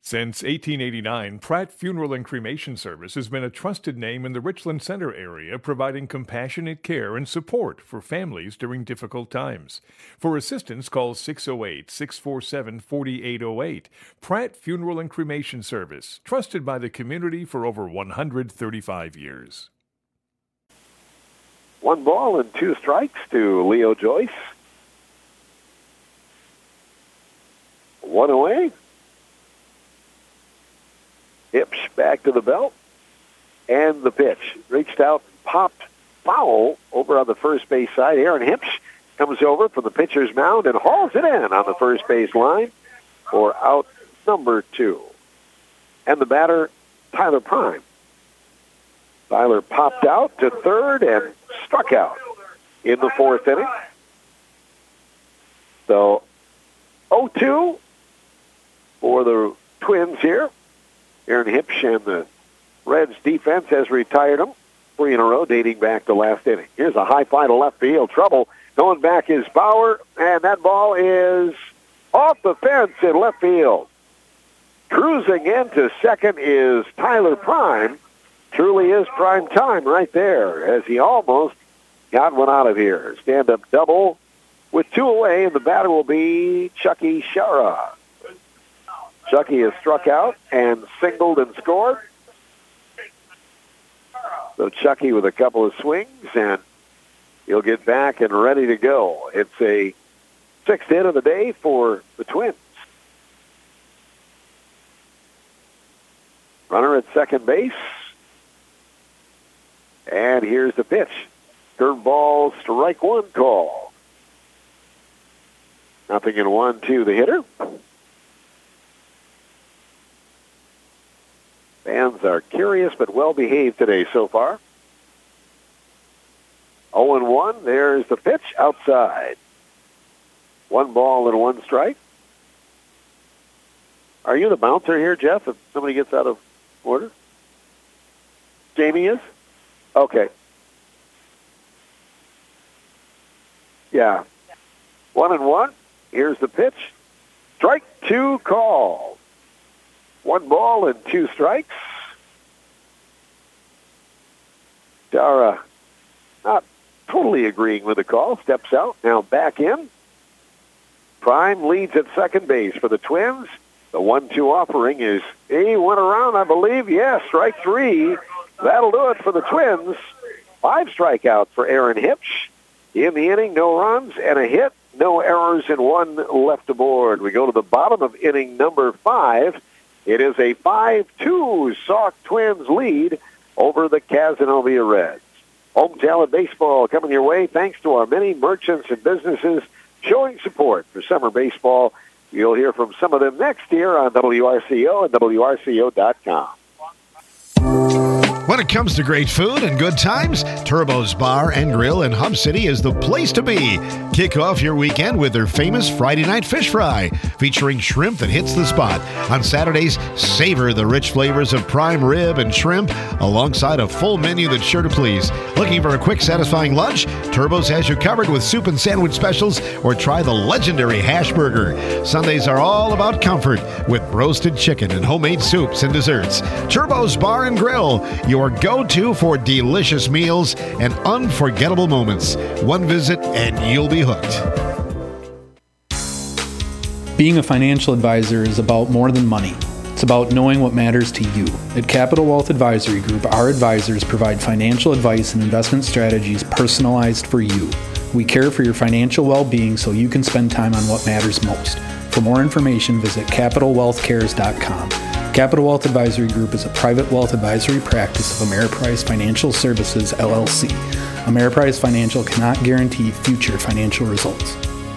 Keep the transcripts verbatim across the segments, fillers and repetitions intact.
Since eighteen eighty-nine, Pratt Funeral and Cremation Service has been a trusted name in the Richland Center area, providing compassionate care and support for families during difficult times. For assistance, call six oh eight, six four seven, four eight oh eight. Pratt Funeral and Cremation Service, trusted by the community for over one hundred thirty-five years. One ball and two strikes to Leo Joyce. One away. Hips back to the belt. And the pitch. Reached out, popped foul over on the first base side. Aaron Hips comes over from the pitcher's mound and hauls it in on the first base line for out number two. And the batter, Tyler Prime. Tyler popped out to third and struck out in the fourth inning. So oh two for the Twins here. Aaron Hipsch and the Reds defense has retired them. Three in a row dating back to last inning. Here's a high fly to left field. Trouble. Going back is Bauer, and that ball is off the fence in left field. Cruising into second is Tyler Prime. Truly is prime time right there as he almost got one out of here. Stand-up double with two away, and the batter will be Chucky Shara. Chucky has struck out and singled and scored. So Chucky with a couple of swings, and he'll get back and ready to go. It's a sixth hit of the day for the Twins. Runner at second base. And here's the pitch. Curveball, strike one call. Nothing in one, two, the hitter. Fans are curious but well-behaved today so far. oh and one, there's the pitch outside. One ball and one strike. Are you the bouncer here, Jeff, if somebody gets out of order? Jamie is? Okay. Yeah. One and one. Here's the pitch. Strike two call. One ball and two strikes. Dara not totally agreeing with the call. Steps out. Now back in. Prime leads at second base for the Twins. The one two offering is, he went around, I believe. Yes, strike three. That'll do it for the Twins. Five strikeouts for Aaron Hipsch. In the inning, no runs and a hit. No errors and one left aboard. We go to the bottom of inning number five. It is a five two Sauk Twins lead over the Cazenovia Reds. Home Talent Baseball coming your way thanks to our many merchants and businesses showing support for summer baseball. You'll hear from some of them next year on W R C O and W R C O dot com. When it comes to great food and good times, Turbo's Bar and Grill in Hub City is the place to be. Kick off your weekend with their famous Friday night fish fry, featuring shrimp that hits the spot. On Saturdays, savor the rich flavors of prime rib and shrimp, alongside a full menu that's sure to please. Looking for a quick, satisfying lunch? Turbo's has you covered with soup and sandwich specials, or try the legendary hash burger. Sundays are all about comfort, with roasted chicken and homemade soups and desserts. Turbo's Bar and Grill, your go-to for delicious meals and unforgettable moments. One visit and you'll be hooked. Being a financial advisor is about more than money. It's about knowing what matters to you. At Capital Wealth Advisory Group, our advisors provide financial advice and investment strategies personalized for you. We care for your financial well-being so you can spend time on what matters most. For more information, visit capital wealth cares dot com. Capital Wealth Advisory Group is a private wealth advisory practice of Ameriprise Financial Services, L L C. Ameriprise Financial cannot guarantee future financial results.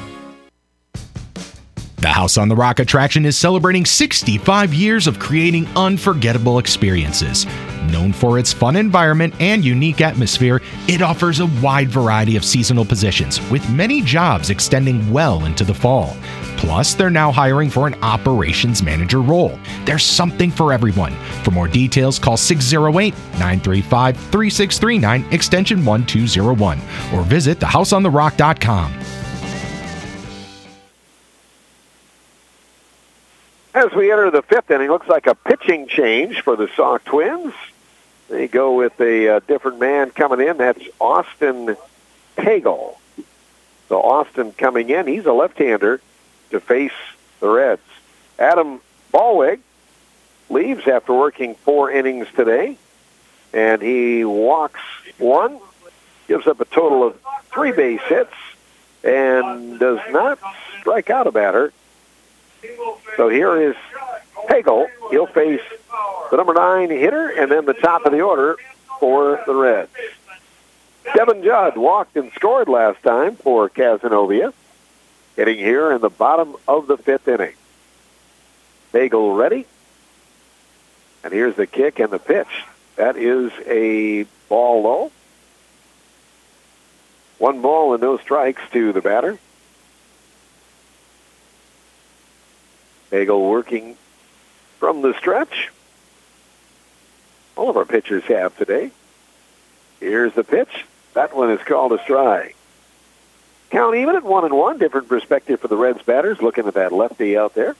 The House on the Rock attraction is celebrating sixty-five years of creating unforgettable experiences. Known for its fun environment and unique atmosphere, it offers a wide variety of seasonal positions, with many jobs extending well into the fall. Plus, they're now hiring for an operations manager role. There's something for everyone. For more details, call six oh eight, nine three five, three six three nine, extension one two oh one, or visit the house on the rock dot com. As we enter the fifth inning, looks like a pitching change for the Sauk Twins. They go with a uh, different man coming in. That's Austin Pagel. So Austin coming in. He's a left-hander to face the Reds. Adam Ballweg leaves after working four innings today, and he walks one, gives up a total of three base hits, and does not strike out a batter. So here is Pagel. He'll face the number nine hitter and then the top of the order for the Reds. Devin Judd walked and scored last time for Cazenovia, hitting here in the bottom of the fifth inning. Pagel ready. And here's the kick and the pitch. That is a ball low. One ball and no strikes to the batter. Pagel working from the stretch. All of our pitchers have today. Here's the pitch. That one is called a strike. Count even at one and one. Different perspective for the Reds batters looking at that lefty out there.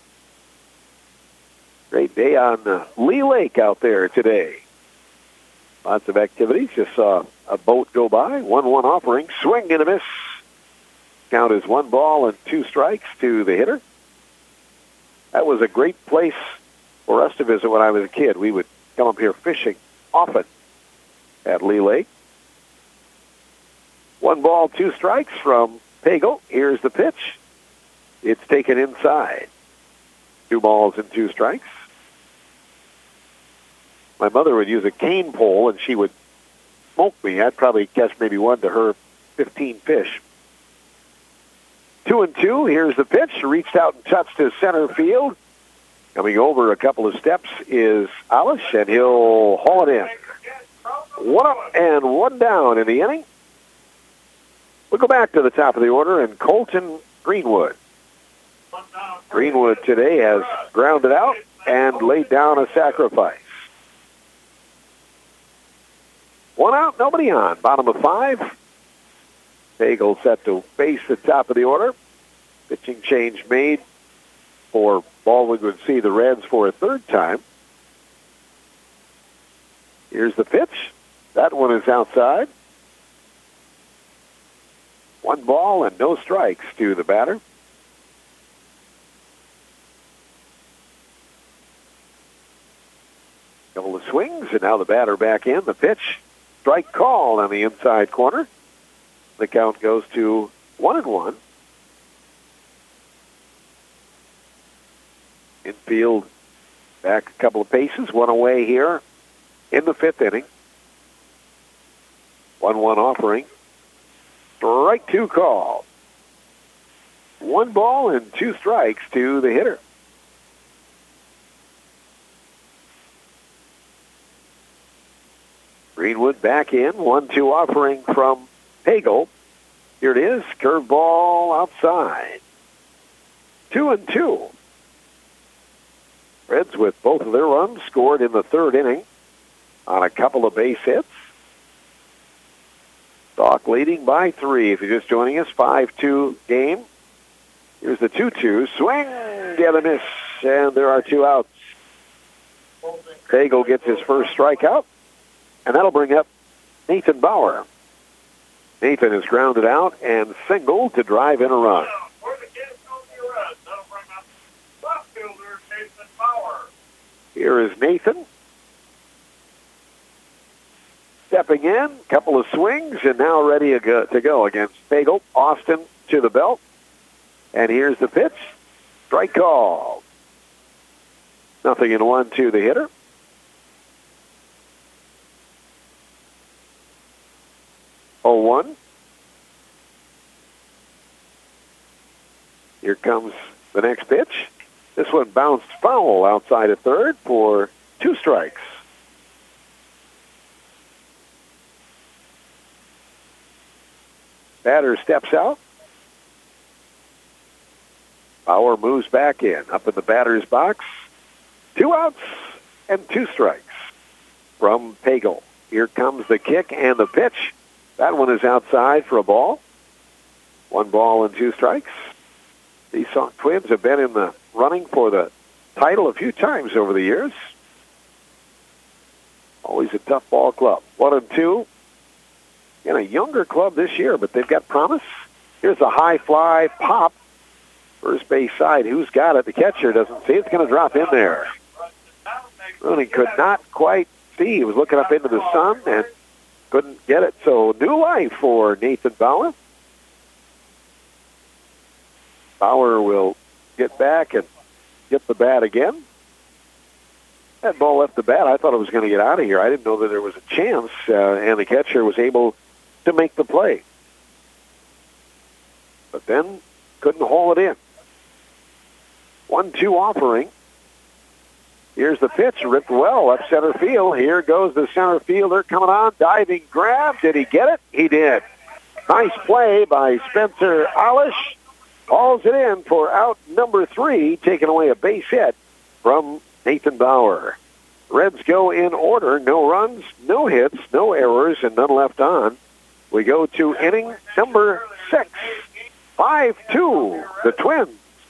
Great day on uh, Lee Lake out there today. Lots of activities. Just saw a boat go by. one one offering. Swing and a miss. Count is one ball and two strikes to the hitter. That was a great place for us to visit when I was a kid. We would come up here fishing often at Lee Lake. One ball, two strikes from Pagel. Here's the pitch. It's taken inside. Two balls and two strikes. My mother would use a cane pole, and she would smoke me. I'd probably catch maybe one to her fifteen fish. Two and two. Here's the pitch. Reached out and touched to center field. Coming over a couple of steps is Alish, and he'll haul it in. One up and one down in the inning. We'll go back to the top of the order, and Colton Greenwood. Greenwood today has grounded out and laid down a sacrifice. One out, nobody on. Bottom of five. Pagel set to face the top of the order. Pitching change made for Baldwin would see the Reds for a third time. Here's the pitch. That one is outside. One ball and no strikes to the batter. Couple of swings, and now the batter back in. The pitch, strike call on the inside corner. The count goes to one and one. Infield back a couple of paces, one away here in the fifth inning. one one offering. Strike two call. One ball and two strikes to the hitter. Greenwood back in, one two offering from Pagel. Here it is, curveball outside. Two and two. Reds with both of their runs scored in the third inning on a couple of base hits. Sauk leading by three. If you're just joining us, five two game. Here's the two two. Swing, get a miss, and there are two outs. Pagel gets his first strikeout, and that'll bring up Nathan Bauer. Nathan is grounded out and singled to drive in a run. Here is Nathan. Stepping in, couple of swings, and now ready to go against Pagel. Austin to the belt. And here's the pitch. Strike call. Nothing in one to the hitter. oh one. Here comes the next pitch. This one bounced foul outside of third for two strikes. Batter steps out. Bauer moves back in, up in the batter's box. Two outs and two strikes from Pagel. Here comes the kick and the pitch. That one is outside for a ball. One ball and two strikes. These Sauk Twins have been in the running for the title a few times over the years. Always a tough ball club. One and two. In a younger club this year, but they've got promise. Here's a high fly pop. First base side. Who's got it? The catcher doesn't see it. It's going to drop in there. Rooney could not quite see. He was looking up into the sun and couldn't get it. So new life for Nathan Bauer. Bauer will get back and get the bat again. That ball left the bat. I thought it was going to get out of here. I didn't know that there was a chance, uh, and the catcher was able to make the play. But then couldn't haul it in. one two offering. Here's the pitch, ripped well, left center field. Here goes the center fielder coming on, diving grab. Did he get it? He did. Nice play by Spencer Alish. Hauls it in for out number three, taking away a base hit from Nathan Bauer. Reds go in order. No runs, no hits, no errors, and none left on. We go to inning number six. five two, the Twins.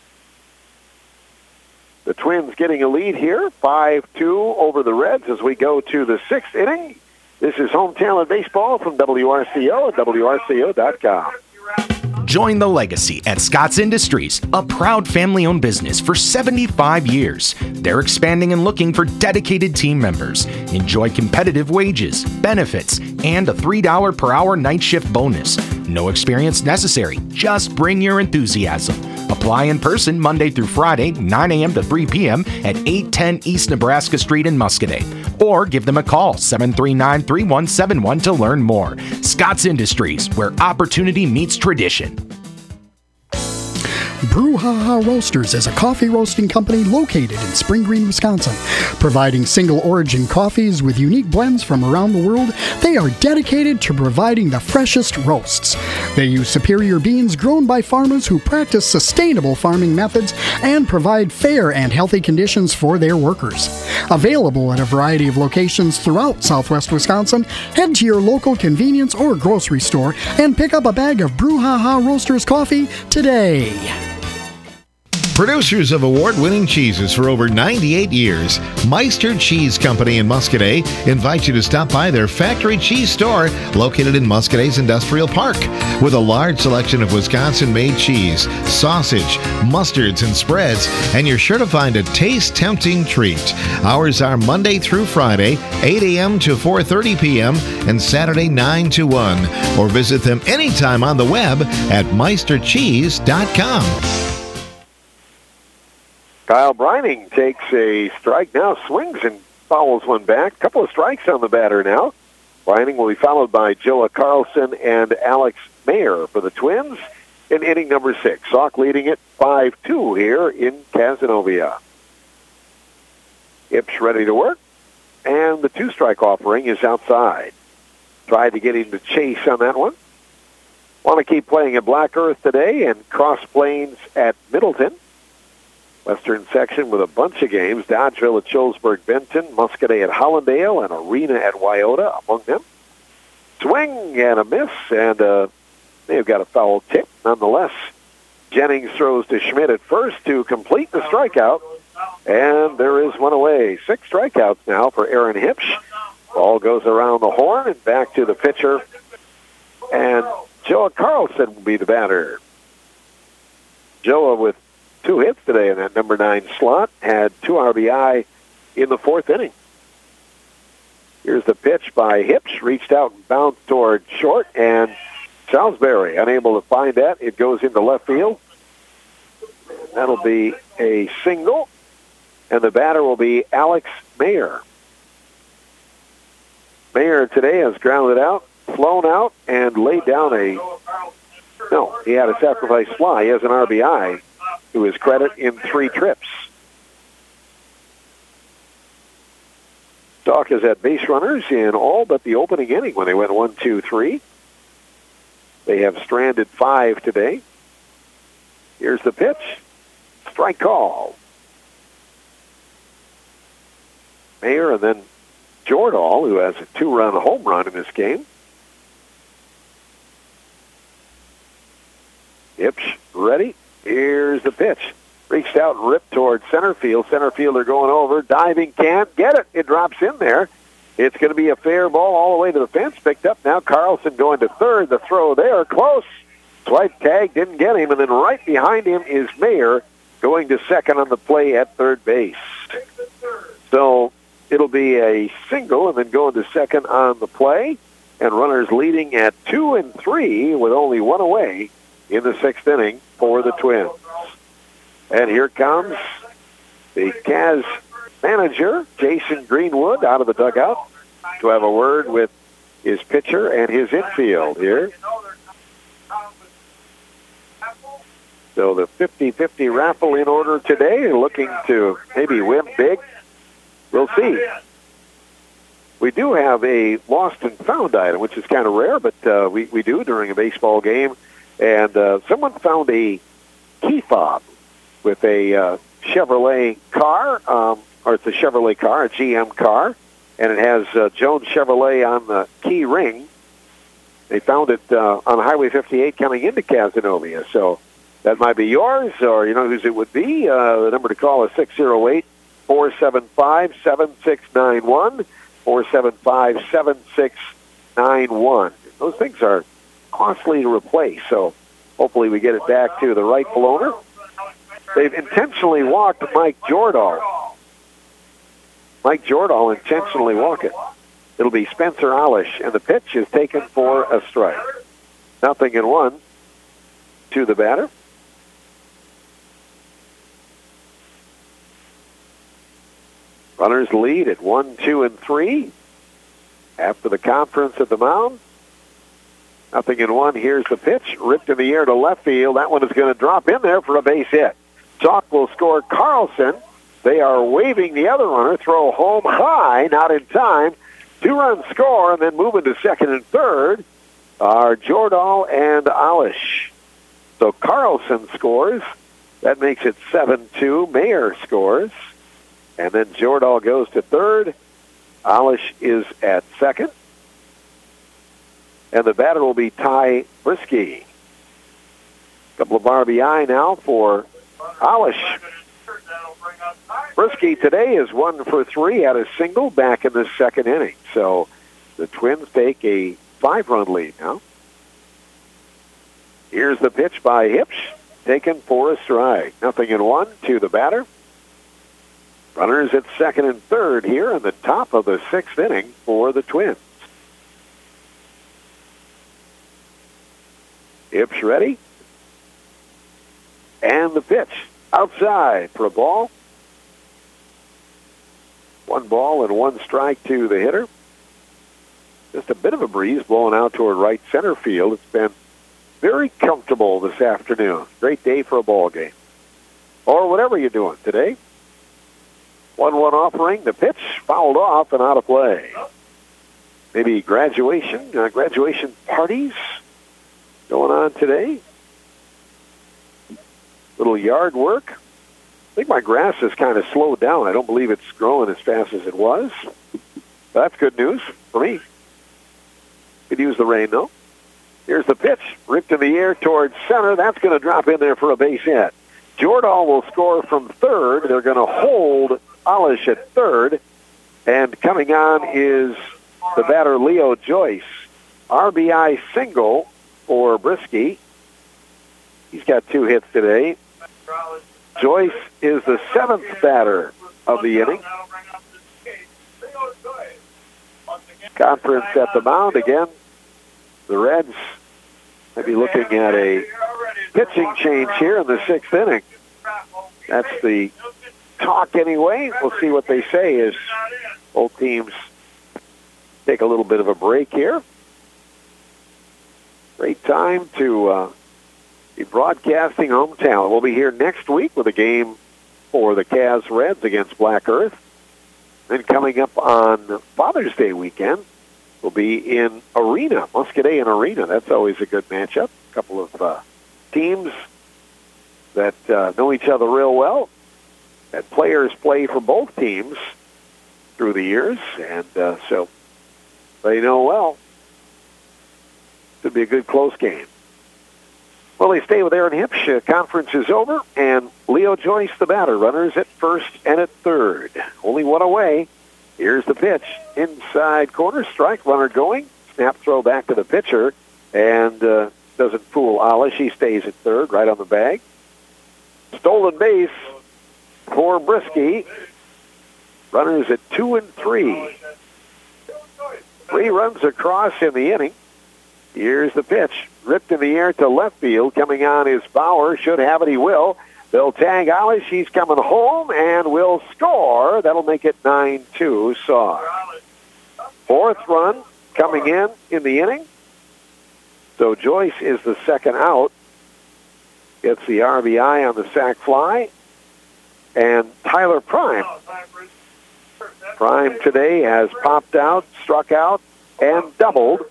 The Twins getting a lead here, five two over the Reds as we go to the sixth inning. This is Home Talent Baseball from W R C O at W R C O dot com. Join the legacy at Scott's Industries, a proud family-owned business for seventy-five years. They're expanding and looking for dedicated team members. Enjoy competitive wages, benefits, and a three dollars per hour night shift bonus. No experience necessary. Just bring your enthusiasm. Apply in person Monday through Friday, nine a.m. to three p.m. at eight ten East Nebraska Street in Muscoda. Or give them a call, seven three nine, three one seven one to learn more. Scott's Industries, where opportunity meets tradition. Brouhaha Roasters is a coffee roasting company located in Spring Green, Wisconsin. Providing single-origin coffees with unique blends from around the world, they are dedicated to providing the freshest roasts. They use superior beans grown by farmers who practice sustainable farming methods and provide fair and healthy conditions for their workers. Available at a variety of locations throughout southwest Wisconsin, head to your local convenience or grocery store and pick up a bag of Brouhaha Roasters coffee today. Producers of award-winning cheeses for over ninety-eight years, Meister Cheese Company in Muscoda invites you to stop by their factory cheese store located in Muscoda's Industrial Park. With a large selection of Wisconsin-made cheese, sausage, mustards, and spreads, and you're sure to find a taste-tempting treat. Hours are Monday through Friday, eight a.m. to four thirty p.m., and Saturday, nine to one. Or visit them anytime on the web at meister cheese dot com. Kyle Brining takes a strike now, swings and fouls one back. A couple of strikes on the batter now. Brining will be followed by Joa Carlson and Alex Mayer for the Twins in inning number six. Sauk leading it five two here in Cazenovia. Ipsch ready to work, and the two-strike offering is outside. Tried to get him to chase on that one. Want to keep playing at Black Earth today and Cross Plains at Middleton. Western section with a bunch of games. Dodgeville at Chilsburg Benton, Muscoda at Hollandale, and Arena at Wyoda among them. Swing and a miss, and uh, they've got a foul tip nonetheless. Jennings throws to Schmidt at first to complete the strikeout, and there is one away. Six strikeouts now for Aaron Hipsch. Ball goes around the horn and back to the pitcher, and Joa Carlson will be the batter. Joa with two hits today in that number nine slot, had two R B I in the fourth inning. Here's the pitch by Hipsch, reached out and bounced toward short, and Salisbury unable to find that. It goes into left field. That'll be a single, and the batter will be Alex Mayer. Mayer today has grounded out, flown out, and laid down a, no, he had a sacrifice fly. He has an R B I to his credit in three trips. Sauk has had base runners in all but the opening inning when they went one, two, three. They have stranded five today. Here's the pitch. Strike call. Mayer and then Jordahl, who has a two-run home run in this game. Ipsch ready. Here's the pitch. reached out and ripped towards center field. Center fielder going over, diving, can't get it. It drops in there. It's going to be a fair ball all the way to the fence. Picked up now. Carlson going to third. The throw there, close. Swipe tag, didn't get him. And then right behind him is Mayer going to second on the play at third base. So it'll be a single and then going to second on the play. And runners leading at two and three with only one away in the sixth inning for the Twins. And here comes the Cavs manager, Jason Greenwood, out of the dugout to have a word with his pitcher and his infield here. So the fifty-fifty raffle in order today, looking to maybe win big. We'll see. We do have a lost and found item, which is kind of rare, but uh, we, we do during a baseball game. And uh, someone found a key fob with a uh, Chevrolet car, um, or it's a Chevrolet car, a G M car, and it has uh, Jones Chevrolet on the key ring. They found it uh, on Highway fifty-eight coming into Cazenovia. So that might be yours, or you know whose it would be. Uh, the number to call is six oh eight, four seven five, seven six nine one, four seven five, seven six nine one. Those things are costly to replace, so hopefully we get it back to the rightful owner. They've intentionally walked Mike Jordahl. Mike Jordahl intentionally walked it. It'll be Spencer Alish, and the pitch is taken for a strike. Nothing in one to the batter. Runners lead at one, two, and three. After the conference at the mound, nothing in one. Here's the pitch, ripped in the air to left field. That one is going to drop in there for a base hit. Chalk will score Carlson. They are waving the other runner. Throw home high, not in time. Two-run score, and then moving to second and third are Jordahl and Alish. So Carlson scores. That makes it seven two. Mayer scores. And then Jordahl goes to third. Alish is at second. And the batter will be Ty Brisky. Couple of R B I now for Alish. Brisky today is one for three at a single back in the second inning. So the Twins take a five-run lead now. Here's the pitch by Hipsch, taken for a strike. Nothing in one to the batter. Runners at second and third here in the top of the sixth inning for the Twins. Hipsch ready. And the pitch outside for a ball. One ball and one strike to the hitter. Just a bit of a breeze blowing out toward right center field. It's been very comfortable this afternoon. Great day for a ball game. Or whatever you're doing today. one one offering. The pitch fouled off and out of play. Maybe graduation, uh, graduation parties going on today. Little yard work. I think my grass has kind of slowed down. I don't believe it's growing as fast as it was. That's good news for me. Could use the rain, though. Here's the pitch. Ripped in the air towards center. That's going to drop in there for a base hit. Jordahl will score from third. They're going to hold Alish at third. And coming on is the batter Leo Joyce. R B I single for Brisky. He's got two hits today. Joyce is the seventh batter of the inning. Conference at the mound again. The Reds may be looking at a pitching change here in the sixth inning. That's the talk anyway. We'll see what they say as both teams take a little bit of a break here. Great time to uh, be broadcasting hometown. We'll be here next week with a game for the Cavs Reds against Black Earth. Then coming up on Father's Day weekend, we'll be in Arena, Muscadet Arena. That's always a good matchup. A couple of uh, teams that uh, know each other real well. That players play for both teams through the years, and uh, so they know well. Should be a good close game. Well, they stay with Aaron Hipsch. Uh, conference is over, and Leo Joyce, the batter, runners at first and at third. Only one away. Here's the pitch. Inside corner, strike, runner going. Snap throw back to the pitcher, and uh, doesn't fool Alish. He stays at third, right on the bag. Stolen base for Brisky. Runners at two and three. Three runs across in the inning. Here's the pitch. Ripped in the air to left field. Coming on is Bauer. Should have it. He will. They'll tag Alish. He's coming home and will score. That'll make it nine two Sauk. Fourth run coming in in the inning. So Joyce is the second out. Gets the R B I on the sac fly. And Tyler Prime. Prime today has popped out, struck out, and doubled.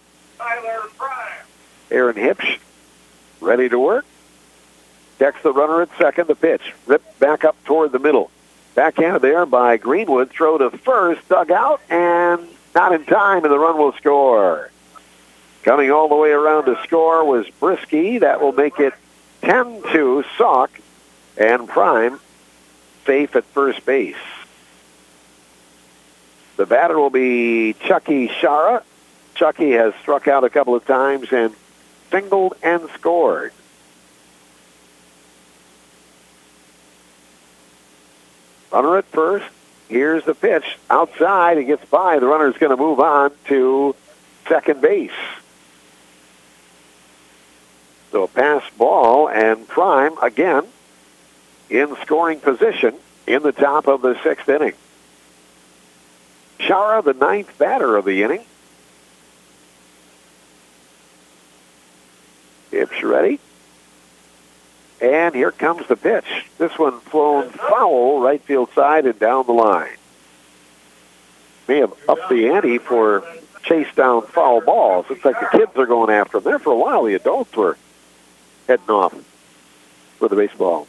Aaron Hipsch ready to work. Decks the runner at second. The pitch ripped back up toward the middle. Backhanded there by Greenwood. Throw to first. Dug out and not in time, and the run will score. Coming all the way around to score was Brisky. That will make it ten two Sauk, and Prime safe at first base. The batter will be Chucky Shara. Chucky has struck out a couple of times and singled and scored. Runner at first. Here's the pitch. Outside. It gets by. The runner's going to move on to second base. So a pass ball, and Prime, again, in scoring position in the top of the sixth inning. Shara, the ninth batter of the inning. Hipsch ready. And here comes the pitch. This one flown foul, right field side and down the line. May have upped the ante for chase down foul balls. Looks like the kids are going after them. There for a while, the adults were heading off for the baseball.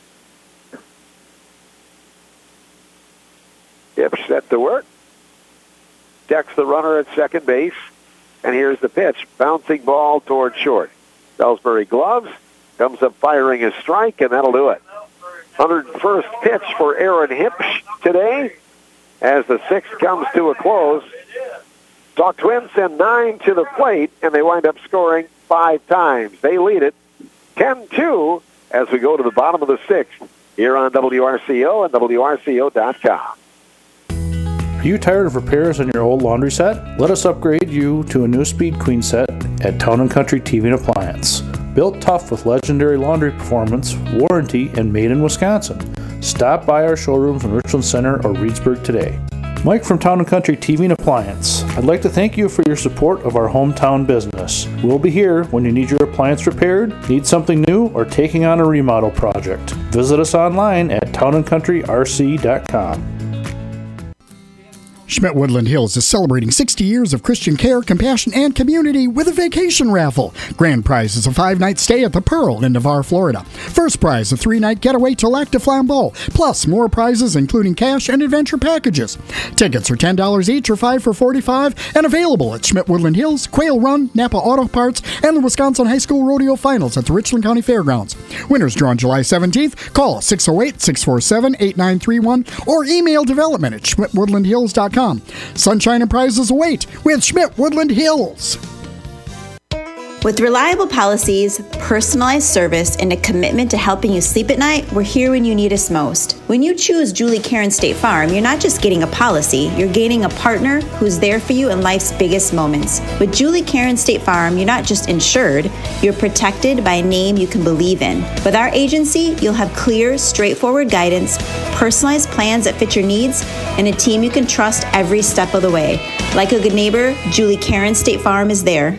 Hipsch set to work. Decks the runner at second base. And here's the pitch. Bouncing ball toward short. Salisbury gloves. Comes up firing a strike, and that'll do it. one hundred first pitch for Aaron Hipsch today as the sixth comes to a close. Sauk Twins send nine to the plate, and they wind up scoring five times. They lead it ten two as we go to the bottom of the sixth here on W R C O and W R C O dot com. Are you tired of repairs on your old laundry set? Let us upgrade you to a new Speed Queen set at Town and Country T V and Appliance. Built tough with legendary laundry performance, warranty, and made in Wisconsin. Stop by our showrooms in Richland Center or Reedsburg today. Mike from Town and Country T V and Appliance. I'd like to thank you for your support of our hometown business. We'll be here when you need your appliance repaired, need something new, or taking on a remodel project. Visit us online at town and country r c dot com. Schmidt Woodland Hills is celebrating sixty years of Christian care, compassion, and community with a vacation raffle. Grand prize is a five-night stay at the Pearl in Navarre, Florida. First prize, a three-night getaway to Lac de Flambeau, plus more prizes including cash and adventure packages. Tickets are ten dollars each or five for forty-five dollars and available at Schmidt Woodland Hills, Quail Run, Napa Auto Parts, and the Wisconsin High School Rodeo Finals at the Richland County Fairgrounds. Winners drawn July seventeenth. Call six oh eight, six four seven, eight nine three one or email development at schmidt woodland hills dot com. Sunshine and prizes await with Schmidt Woodland Hills. With reliable policies, personalized service, and a commitment to helping you sleep at night, we're here when you need us most. When you choose Julie Karen State Farm, you're not just getting a policy, you're gaining a partner who's there for you in life's biggest moments. With Julie Karen State Farm, you're not just insured, you're protected by a name you can believe in. With our agency, you'll have clear, straightforward guidance, personalized plans that fit your needs, and a team you can trust every step of the way. Like a good neighbor, Julie Karen State Farm is there.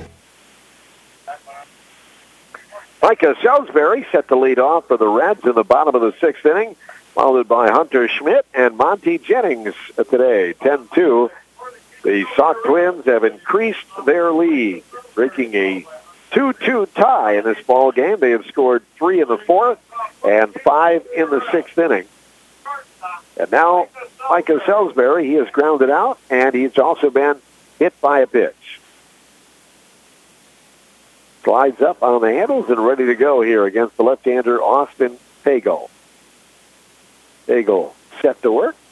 Micah Salisbury set the lead off for the Reds in the bottom of the sixth inning, followed by Hunter Schmidt and Monty Jennings today, ten two. The Sauk Twins have increased their lead, breaking a two two tie in this ball game. They have scored three in the fourth and five in the sixth inning. And now Micah Salisbury, he has grounded out, and he's also been hit by a pitch. Slides up on the handles and ready to go here against the left-hander Austin Pagel. Pagel set to work.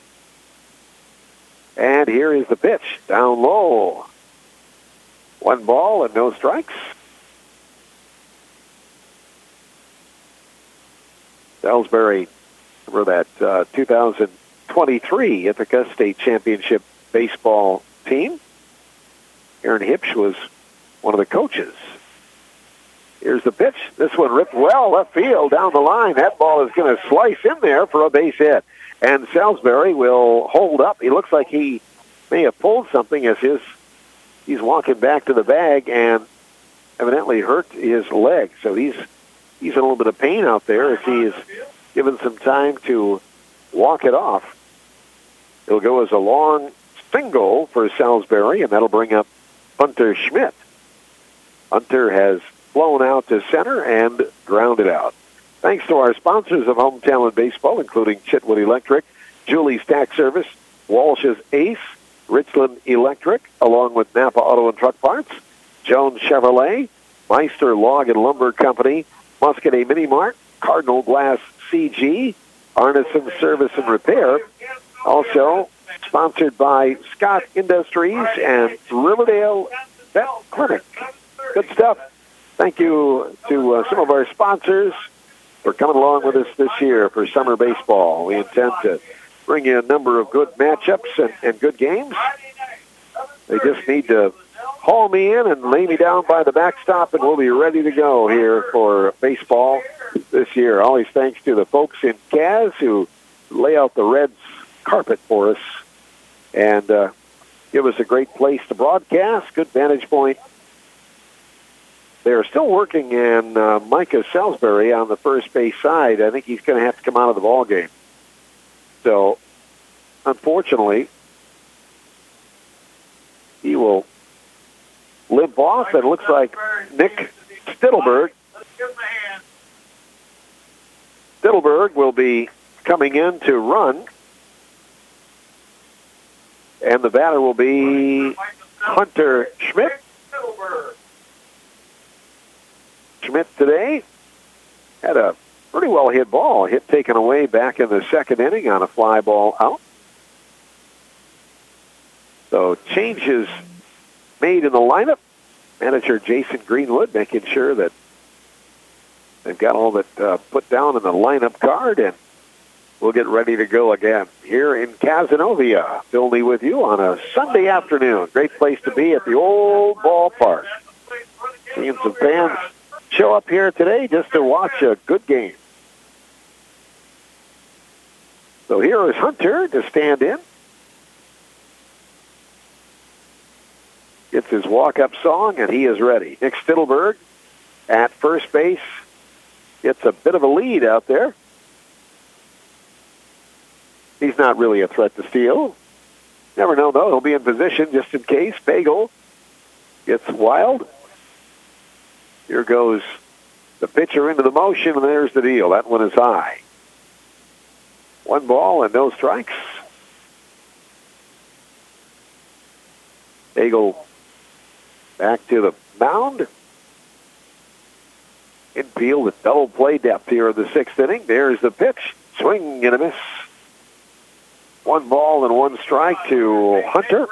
And here is the pitch, down low. One ball and no strikes. Salisbury, remember that uh, two thousand twenty-three Ithaca State Championship baseball team. Aaron Hipsch was one of the coaches. Here's the pitch. This one ripped well left field down the line. That ball is going to slice in there for a base hit. And Salisbury will hold up. He looks like he may have pulled something as his he's walking back to the bag and evidently hurt his leg. So he's he's in a little bit of pain out there as he is given some time to walk it off. It'll go as a long single for Salisbury, and that'll bring up Hunter Schmidt. Hunter has flown out to center and grounded out. Thanks to our sponsors of Home Talent Baseball, including Chitwood Electric, Julie's Tax Service, Walsh's Ace, Richland Electric, along with Napa Auto and Truck Parts, Jones Chevrolet, Meister Log and Lumber Company, Muscadet Mini Mart, Cardinal Glass C G, Arneson Service and Repair. Also sponsored by Scott Industries and Riverdale Vet Clinic. Good stuff. Thank you to uh, some of our sponsors for coming along with us this year for summer baseball. We intend to bring you a number of good matchups and, and good games. They just need to haul me in and lay me down by the backstop, and we'll be ready to go here for baseball this year. Always thanks to the folks in Kaz who lay out the Reds carpet for us and uh, give us a great place to broadcast, good vantage point. They're still working in uh, Micah Salisbury on the first base side. I think he's going to have to come out of the ball game. So, unfortunately, he will limp off. It looks like Nick Stittelberg. Stittelberg will be coming in to run. And the batter will be Hunter Schmidt. Schmidt today had a pretty well hit ball, hit taken away back in the second inning on a fly ball out. So changes made in the lineup. Manager Jason Greenwood making sure that they've got all that uh, put down in the lineup card, and we'll get ready to go again here in Cazenovia. Phil Lee with you on a Sunday afternoon. Great place to be at the old ballpark. Seeing some fans show up here today just to watch a good game. So here is Hunter to stand in. Gets his walk-up song, and he is ready. Nick Stittelberg at first base gets a bit of a lead out there. He's not really a threat to steal. Never know, though. He'll be in position just in case. Pagel gets wild. Here goes the pitcher into the motion, and there's the deal. That one is high. One ball and no strikes. Pagel back to the mound. Infield with double play depth here in the sixth inning. There's the pitch. Swing and a miss. One ball and one strike to Hunter.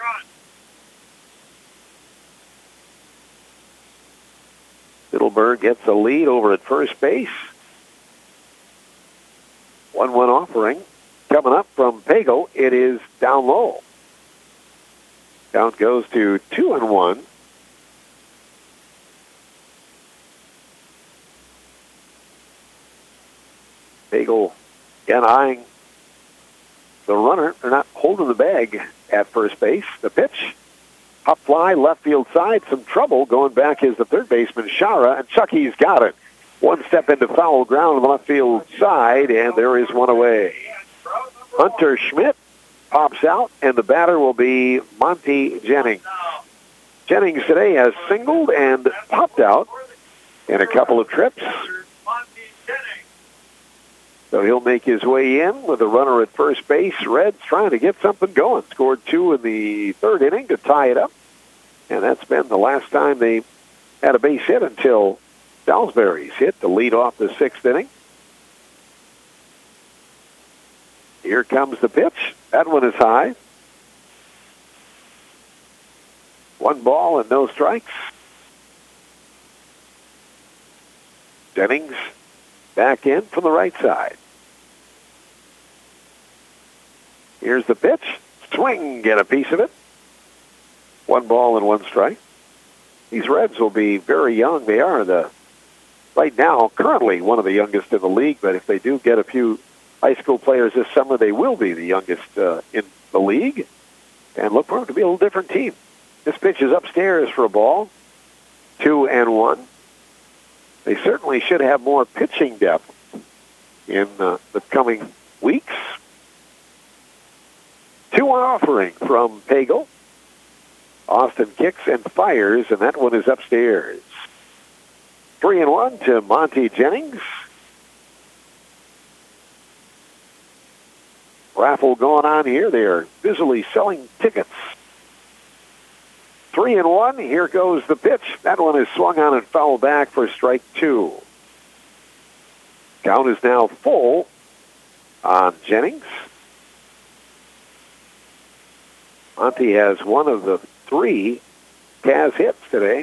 Stittelberg gets a lead over at first base. one one offering. Coming up from Pagel, it is down low. Count goes to two and one. Pagel again eyeing the runner. They're not holding the bag at first base. The pitch. Up fly, left field side. Some trouble. Going back is the third baseman, Shara, and Chucky's got it. One step into foul ground on the left field side, and there is one away. Hunter Schmidt pops out, and the batter will be Monty Jennings. Jennings today has singled and popped out in a couple of trips. So he'll make his way in with a runner at first base. Reds trying to get something going. Scored two in the third inning to tie it up. And that's been the last time they had a base hit until Salisbury's hit to lead off the sixth inning. Here comes the pitch. That one is high. One ball and no strikes. Jennings back in from the right side. Here's the pitch. Swing, get a piece of it. One ball and one strike. These Reds will be very young. They are the, right now, currently one of the youngest in the league, but if they do get a few high school players this summer, they will be the youngest uh, in the league. And look for them to be a little different team. This pitch is upstairs for a ball. Two and one. They certainly should have more pitching depth in uh, the coming weeks. Two-one offering from Pagel. Austin kicks and fires, and that one is upstairs. Three and one to Monty Jennings. Raffle going on here. They are busily selling tickets. Three and one. Here goes the pitch. That one is swung on and fouled back for strike two. Count is now full on Jennings. Monty has one of the three Cavs hits today.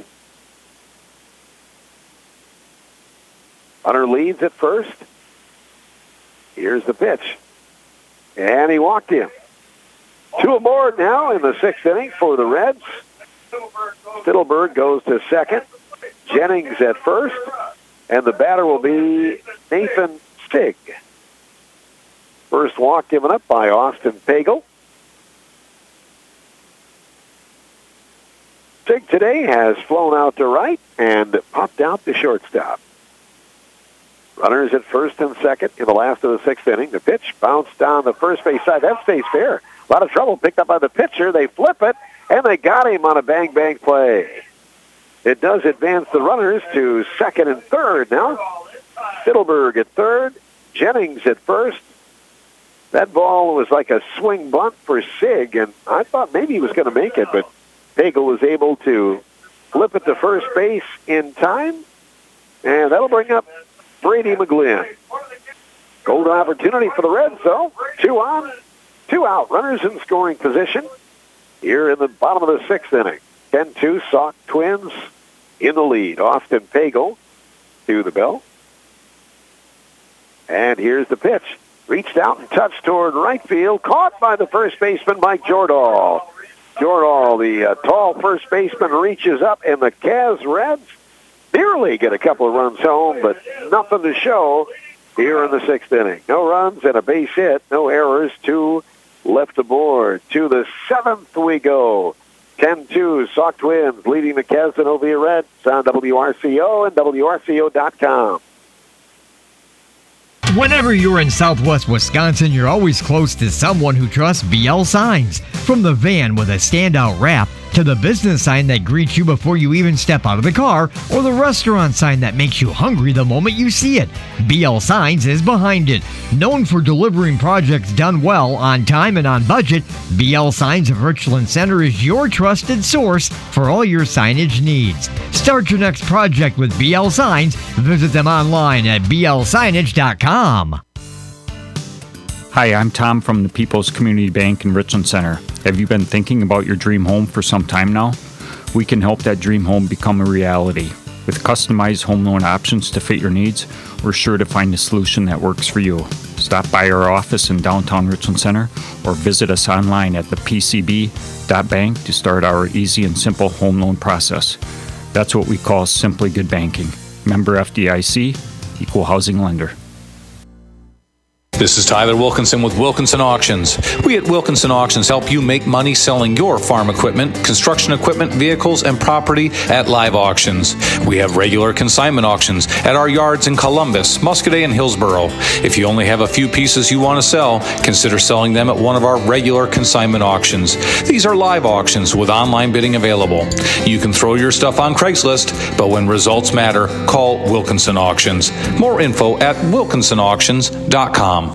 Hunter leads at first. Here's the pitch. And he walked in. Two aboard now in the sixth inning for the Reds. Fiddleberg goes to second. Jennings at first. And the batter will be Nathan Stig. First walk given up by Austin Pagel. Stig today has flown out to right and popped out to shortstop. Runners at first and second in the last of the sixth inning. The pitch bounced down the first base side. That stays fair. A lot of trouble picked up by the pitcher. They flip it, and they got him on a bang-bang play. It does advance the runners to second and third now. Fiddleberg at third. Jennings at first. That ball was like a swing bunt for Sig, and I thought maybe he was going to make it, but Pagel was able to flip it to first base in time, and that'll bring up Brady McGlynn. Golden opportunity for the Reds, though. Two on, two out. Runners in scoring position here in the bottom of the sixth inning. ten two, Sauk Twins in the lead. Austin Pagel to the bell. And here's the pitch. Reached out and touched toward right field. Caught by the first baseman, Mike Jordahl. Jordahl, the uh, tall first baseman, reaches up, and the Cavs Reds nearly get a couple of runs home, but nothing to show here in the sixth inning. No runs and a base hit, no errors, two left aboard. To the seventh we go. ten two, Sauk Twins leading the Cazenovia Reds on W R C O and W R C O dot com. Whenever you're in Southwest Wisconsin, you're always close to someone who trusts B L Signs. From the van with a standout wrap, to the business sign that greets you before you even step out of the car, or the restaurant sign that makes you hungry the moment you see it, B L Signs is behind it. Known for delivering projects done well, on time, and on budget, B L Signs of Richland Center is your trusted source for all your signage needs. Start your next project with B L Signs. Visit them online at B L signage dot com. Hi, I'm Tom from the People's Community Bank in Richland Center. Have you been thinking about your dream home for some time now? We can help that dream home become a reality. With customized home loan options to fit your needs, we're sure to find a solution that works for you. Stop by our office in downtown Richland Center or visit us online at the p c b dot bank to start our easy and simple home loan process. That's what we call Simply Good Banking. Member F D I C, Equal Housing Lender. This is Tyler Wilkinson with Wilkinson Auctions. We at Wilkinson Auctions help you make money selling your farm equipment, construction equipment, vehicles, and property at live auctions. We have regular consignment auctions at our yards in Columbus, Muscoda, and Hillsboro. If you only have a few pieces you want to sell, consider selling them at one of our regular consignment auctions. These are live auctions with online bidding available. You can throw your stuff on Craigslist, but when results matter, call Wilkinson Auctions. More info at wilkinson auctions dot com.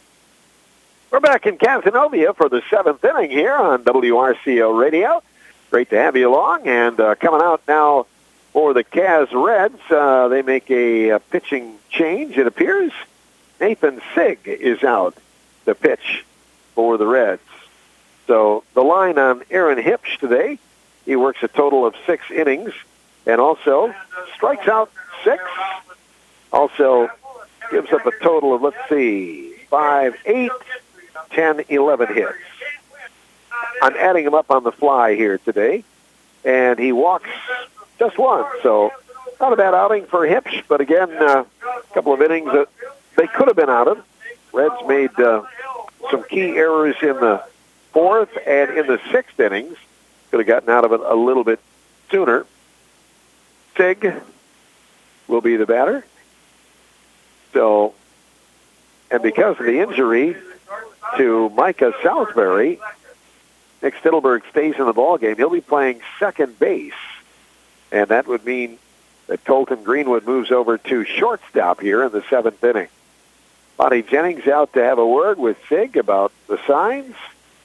We're back in Cazenovia for the seventh inning here on W R C O Radio. Great to have you along. And uh, coming out now for the Caz Reds, uh, they make a, a pitching change, it appears. Nathan Sigg is out to pitch for the Reds. So the line on Aaron Hipsch today, he works a total of six innings and also strikes out six. Also gives up a total of, let's see, five, eight, ten, eleven hits. I'm adding him up on the fly here today, and he walks just one. So not a bad outing for Hipsch, but again, uh, a couple of innings that they could have been out of. Reds made uh, some key errors in the fourth and in the sixth innings. Could have gotten out of it a little bit sooner. Sigg will be the batter. So, and because of the injury to Micah Salisbury, Nick Stittelberg stays in the ballgame. He'll be playing second base, and that would mean that Colton Greenwood moves over to shortstop here in the seventh inning. Bonnie Jennings out to have a word with Sigg about the signs.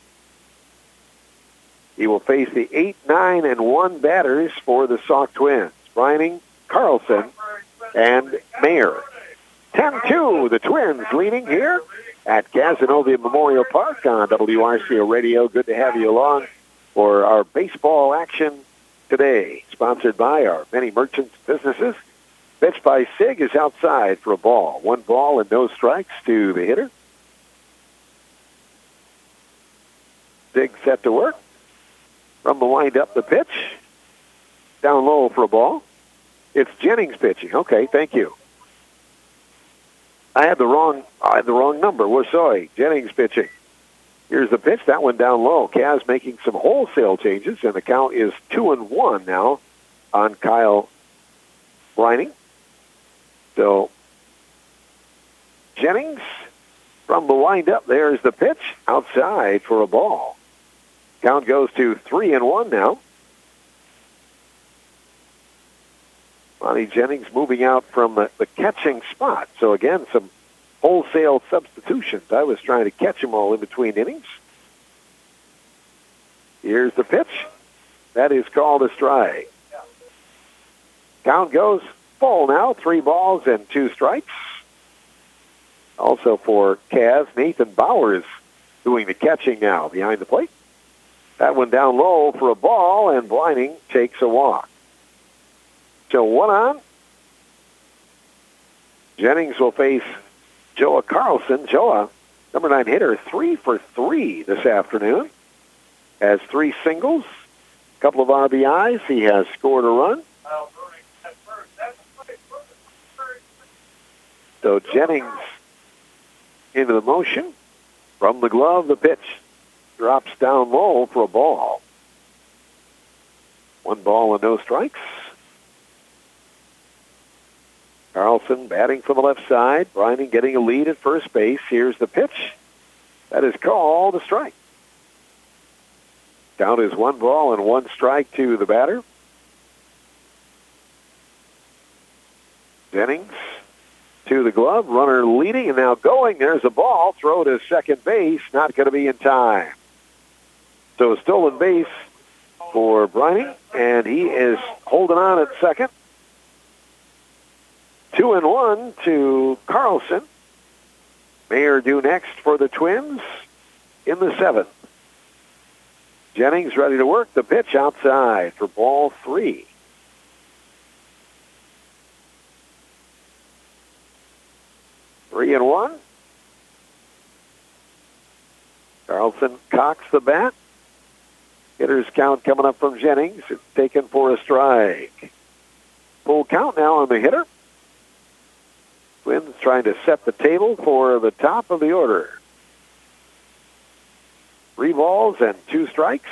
He will face the eight, nine, and one batters for the Sauk Twins, Brining, Carlson, and Mayer. ten two, the Twins leading here at Cazenovia Memorial Park on W R C O Radio. Good to have you along for our baseball action today, sponsored by our many merchants businesses. Pitch by Sigg is outside for a ball. One ball and no strikes to the hitter. Sigg set to work. From the wind-up, the pitch. Down low for a ball. It's Jennings pitching. Okay, thank you. I had the wrong I had the wrong number. We're sorry. Jennings pitching. Here's the pitch. That one down low. Caz making some wholesale changes, and the count is two and one now on Kyle Brining. So Jennings from the wind-up. There's the pitch outside for a ball. Count goes to three and one now. Bonnie Jennings moving out from the, the catching spot. So again, some wholesale substitutions. I was trying to catch them all in between innings. Here's the pitch. That is called a strike. Count goes full now. Three balls and two strikes. Also for Caz, Nathan Bowers doing the catching now behind the plate. That one down low for a ball, and Brining takes a walk. So one on. Jennings will face Joa Carlson. Joa, number nine hitter, three for three this afternoon. Has three singles, a couple of R B Is. He has scored a run. So Jennings into the motion. From the glove, the pitch drops down low for a ball. One ball and no strikes. Carlson batting from the left side. Brining getting a lead at first base. Here's the pitch. That is called a strike. Count is one ball and one strike to the batter. Jennings to the glove. Runner leading and now going. There's a ball. Throw to second base. Not going to be in time. So a stolen base for Brining, and he is holding on at second. Two and one to Carlson. Mayer due next for the Twins in the seventh. Jennings ready to work. The pitch outside for ball three. Three and one. Carlson cocks the bat. Hitter's count coming up from Jennings. It's taken for a strike. Full count now on the hitter. Twins trying to set the table for the top of the order. Three balls and two strikes.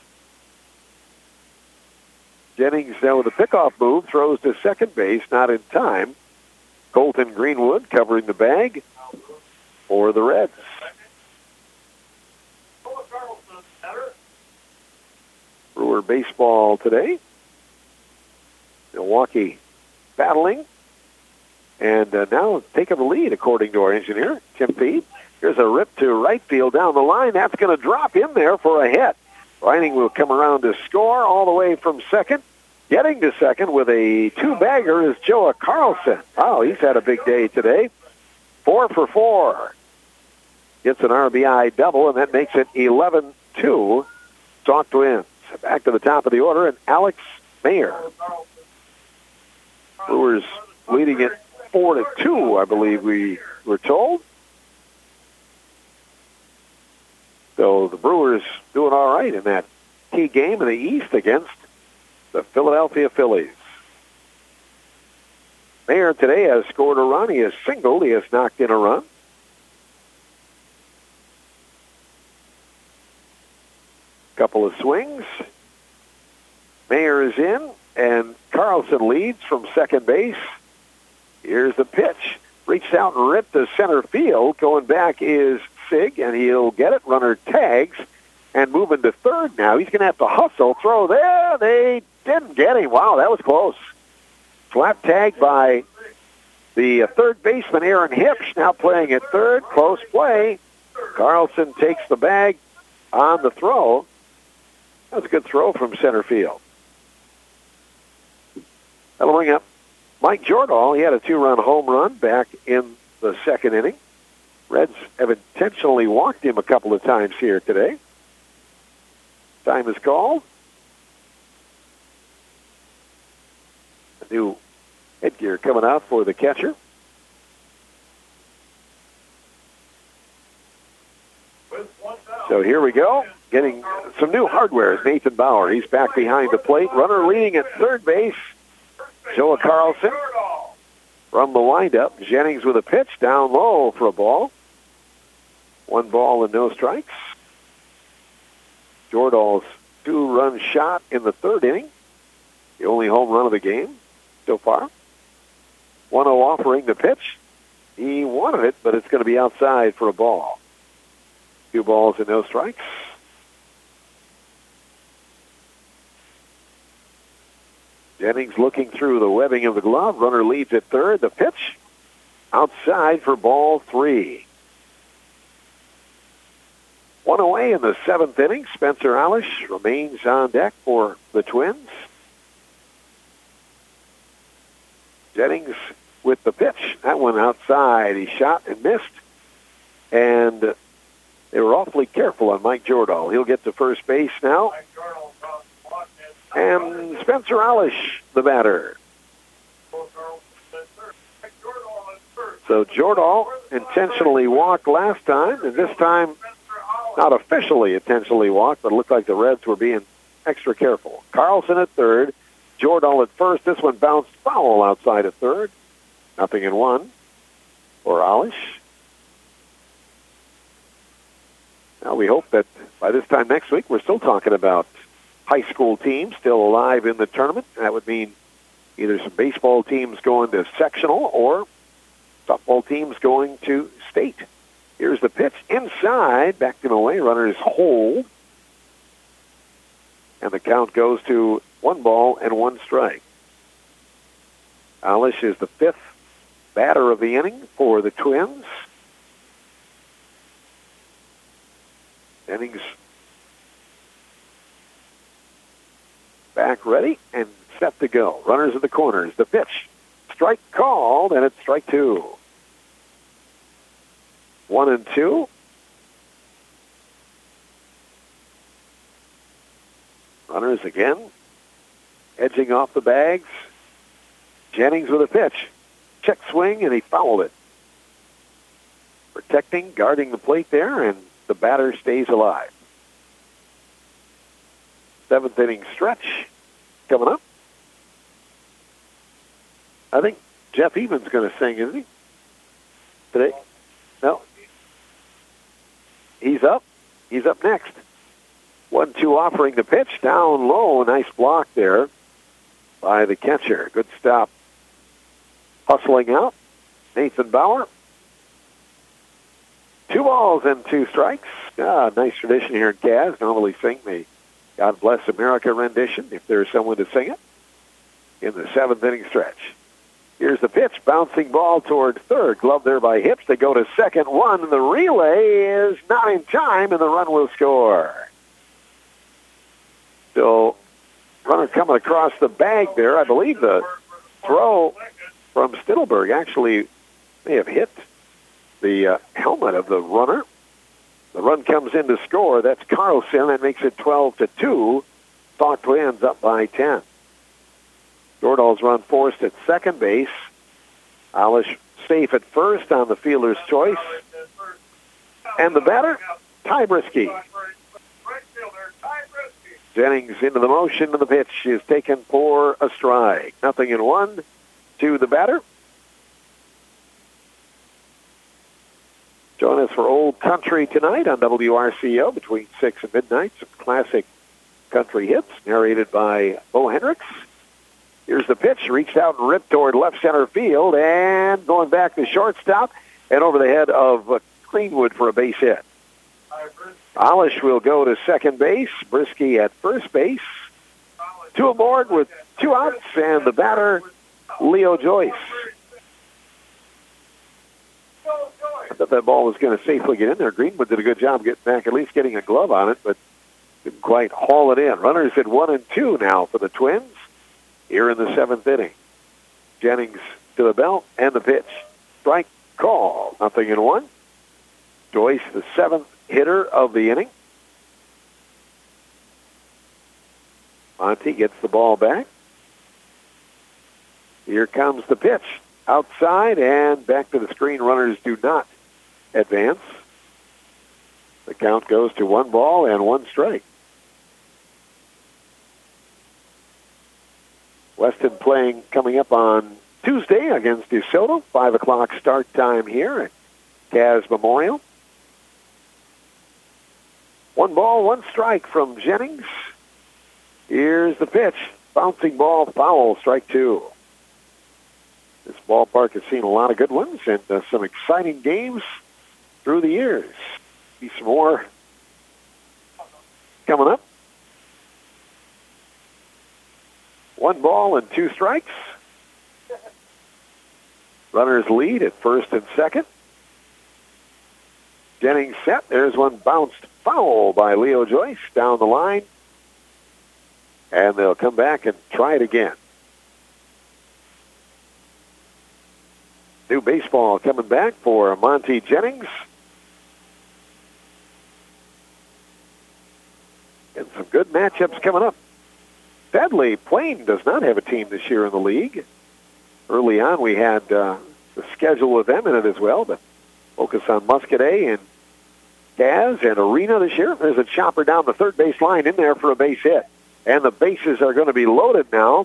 Jennings now with a pickoff move, throws to second base, not in time. Colton Greenwood covering the bag for the Reds. Brewer baseball today. Milwaukee battling. And uh, now taking the lead, according to our engineer, Tim Feed. Here's a rip to right field down the line. That's going to drop in there for a hit. Reining will come around to score all the way from second. Getting to second with a two-bagger is Joe Carlson. Oh, he's had a big day today. Four for four. Gets an R B I double, and that makes it eleven two. Sauk Twins. Back to the top of the order, and Alex Mayer. Brewers leading it four to two, I believe we were told. So the Brewers doing all right in that key game in the East against the Philadelphia Phillies. Mayer today has scored a run. He has singled. He has knocked in a run. Couple of swings. Mayer is in, and Carlson leads from second base. Here's the pitch. Reached out and ripped to center field. Going back is Sig, and he'll get it. Runner tags, and moving to third now. He's going to have to hustle. Throw there. They didn't get him. Wow, that was close. Slap tag by the uh, third baseman, Aaron Hipsch, now playing at third. Close play. Carlson takes the bag on the throw. That was a good throw from center field. That'll bring up Mike Jordahl. He had a two-run home run back in the second inning. Reds have intentionally walked him a couple of times here today. Time is called. A new headgear coming out for the catcher. So here we go. Getting some new hardware is Nathan Bauer. He's back behind the plate. Runner leading at third base. Joe Carlson from the windup. Jennings with a pitch down low for a ball. One ball and no strikes. Jordahl's two-run shot in the third inning. The only home run of the game so far. one oh offering the pitch. He wanted it, but it's going to be outside for a ball. Two balls and no strikes. Jennings looking through the webbing of the glove. Runner leads at third. The pitch outside for ball three. One away in the seventh inning. Spencer Alish remains on deck for the Twins. Jennings with the pitch. That one outside. He shot and missed. And they were awfully careful on Mike Jordahl. He'll get to first base now. And Spencer Alish, the batter. So Jordahl intentionally walked last time, and this time not officially intentionally walked, but it looked like the Reds were being extra careful. Carlson at third, Jordahl at first. This one bounced foul outside at third. Nothing in one for Alish. Now we hope that by this time next week we're still talking about high school teams still alive in the tournament. That would mean either some baseball teams going to sectional or softball teams going to state. Here's the pitch inside, back and away. Runners hold. And the count goes to one ball and one strike. Alish is the fifth batter of the inning for the Twins. Innings back ready and set to go. Runners in the corners. The pitch. Strike called, and it's strike two. One and two. Runners again. Edging off the bags. Jennings with a pitch. Check swing, and he fouled it. Protecting, guarding the plate there, and the batter stays alive. Seventh inning stretch coming up. I think Jeff Even's going to sing, isn't he? Today? No. He's up. He's up next. one two offering the pitch. Down low. Nice block there by the catcher. Good stop. Hustling out. Nathan Bauer. Two balls and two strikes. Ah, nice tradition here in Kaz. Normally sing the God Bless America rendition, if there's someone to sing it, in the seventh inning stretch. Here's the pitch, bouncing ball toward third. Glove there by Hipsch. They go to second one. The relay is not in time, and the run will score. Still runner coming across the bag there. I believe the throw from Stittelberg actually may have hit the uh, helmet of the runner. The run comes in to score. That's Carlson. That makes it twelve to two. Sauk Twins up by ten. Jordal's run forced at second base. Alish safe at first on the fielder's choice. And the batter, Ty Brisky. Jennings into the motion, and the pitch is taken for a strike. Nothing in one to the batter. Join us for Old Country tonight on W R C O between six and midnight. Some classic country hits narrated by Bo Hendricks. Here's the pitch, reached out and ripped toward left center field, and going back to shortstop and over the head of uh, Greenwood for a base hit. Alish will go to second base. Brisky at first base. Two aboard with two outs, and the batter, Leo Joyce. I thought that ball was going to safely get in there. Greenwood did a good job getting back, at least getting a glove on it, but didn't quite haul it in. Runners at one and two now for the Twins here in the seventh inning. Jennings to the belt, and the pitch. Strike call. Nothing in one. Joyce, the seventh hitter of the inning. Monty gets the ball back. Here comes the pitch. Outside and back to the screen. Runners do not advance. The count goes to one ball and one strike. Weston playing coming up on Tuesday against DeSoto. Five o'clock start time here at Caz Memorial. One ball, one strike from Jennings. Here's the pitch. Bouncing ball, foul, strike two. This ballpark has seen a lot of good ones and uh, some exciting games through the years. Be some more coming up. One ball and two strikes. Runners lead at first and second. Jennings set. There's one bounced foul by Leo Joyce down the line. And they'll come back and try it again. New baseball coming back for Monty Jennings. And some good matchups coming up. Sadly, Plain does not have a team this year in the league. Early on, we had uh, the schedule with them in it as well, but focus on Muscadet and Caz and Arena this year. There's a chopper down the third base line in there for a base hit. And the bases are going to be loaded now.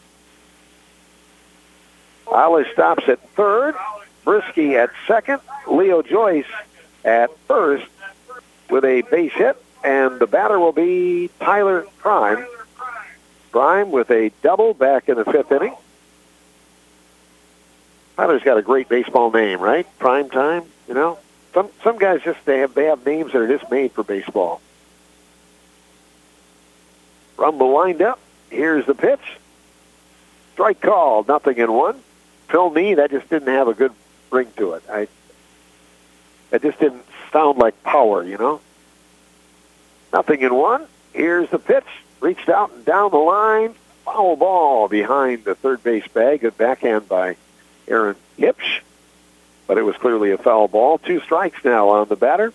Alish stops at third. Brisky at second. Leo Joyce at first with a base hit. And the batter will be Tyler Prime. Prime with a double back in the fifth inning. Tyler's got a great baseball name, right? Prime time, you know? Some some guys just, they have, they have names that are just made for baseball. Rumble wind up. Here's the pitch. Strike call, nothing in one. Phil Nee, that just didn't have a good ring to it. I That just didn't sound like power, you know? Nothing in one. Here's the pitch. Reached out and down the line. Foul ball behind the third base bag. Good backhand by Aaron Hipsch. But it was clearly a foul ball. Two strikes now on the batter.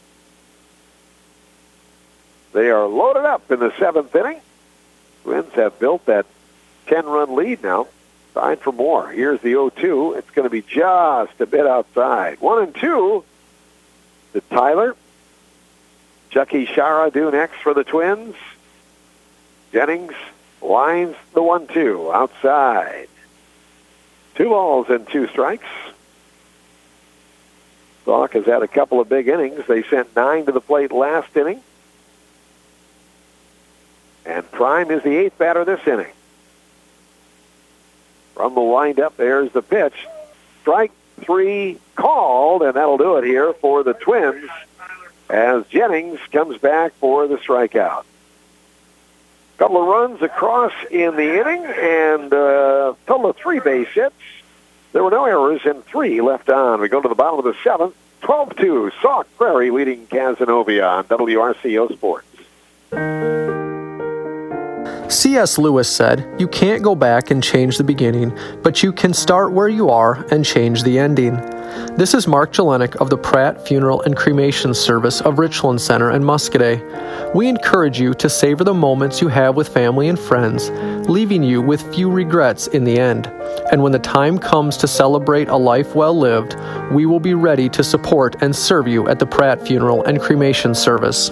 They are loaded up in the seventh inning. Twins have built that ten-run lead now. Time for more. Here's the oh two. It's going to be just a bit outside. One and two to Tyler. Chucky Shara due next for the Twins. Jennings lines the one two outside. Two balls and two strikes. Sauk has had a couple of big innings. They sent nine to the plate last inning. And Prime is the eighth batter this inning. From the windup, there's the pitch. Strike three called, and that'll do it here for the Twins as Jennings comes back for the strikeout. Couple of runs across in the inning, and a total of three base hits. There were no errors, and three left on. We go to the bottom of the seventh. twelve two, Sauk Prairie leading Cazenovia on W R C O Sports. C S Lewis said, "You can't go back and change the beginning, but you can start where you are and change the ending." This is Mark Jelenic of the Pratt Funeral and Cremation Service of Richland Center and Muscoda. We encourage you to savor the moments you have with family and friends, leaving you with few regrets in the end. And when the time comes to celebrate a life well lived, we will be ready to support and serve you at the Pratt Funeral and Cremation Service.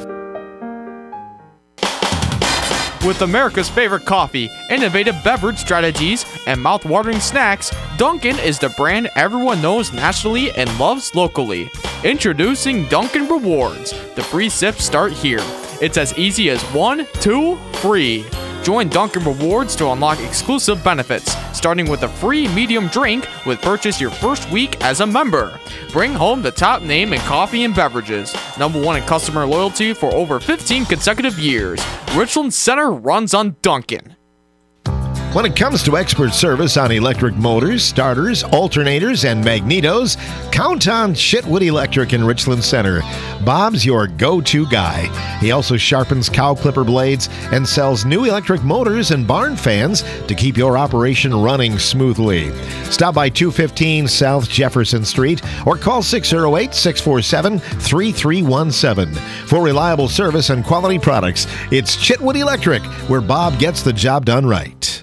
With America's favorite coffee, innovative beverage strategies, and mouth-watering snacks, Dunkin' is the brand everyone knows nationally and loves locally. Introducing Dunkin' Rewards. The free sips start here. It's as easy as one, two, free. Join Dunkin' Rewards to unlock exclusive benefits, starting with a free medium drink with purchase your first week as a member. Bring home the top name in coffee and beverages. Number one in customer loyalty for over fifteen consecutive years. Richland Center runs on Dunkin'. When it comes to expert service on electric motors, starters, alternators, and magnetos, count on Chitwood Electric in Richland Center. Bob's your go-to guy. He also sharpens cow clipper blades and sells new electric motors and barn fans to keep your operation running smoothly. Stop by two fifteen South Jefferson Street or call six oh eight, six four seven, three three one seven. For reliable service and quality products, it's Chitwood Electric, where Bob gets the job done right.